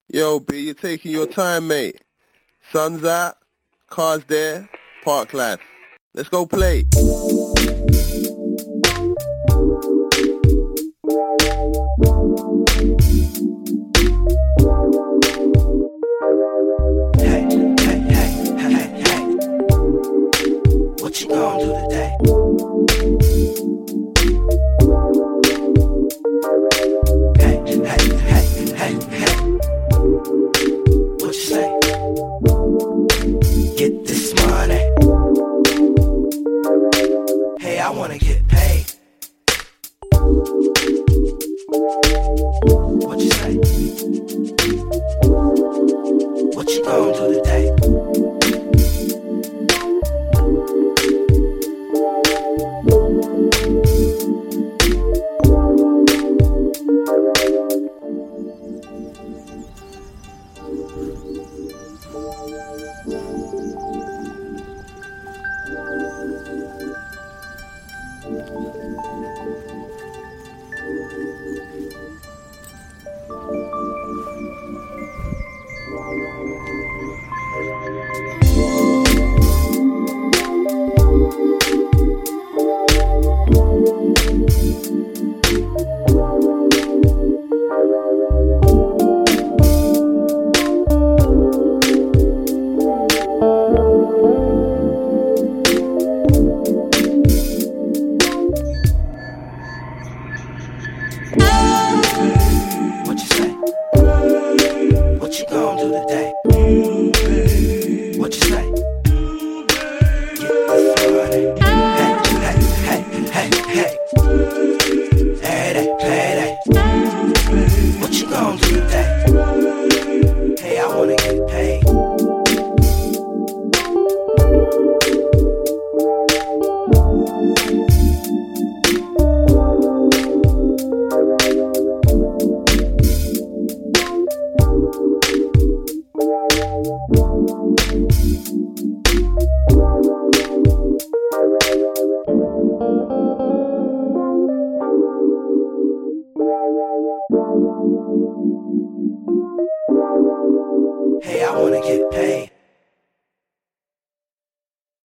Yo, B, you're taking your time, mate. Sun's out, cars there, park life. Let's go play. Hey, hey, hey, hey, hey. What you gonna do today? Hey, hey, hey, hey, hey. What you say? Get this money. Hey, I wanna get paid. What you say? What you gonna do today? What you say? What you gonna do today? What you say? Get this money. Hey, hey, hey, hey, hey. Hey, hey, hey. What you gonna do today? Hey, I wanna get paid. Hey, I wanna get paid.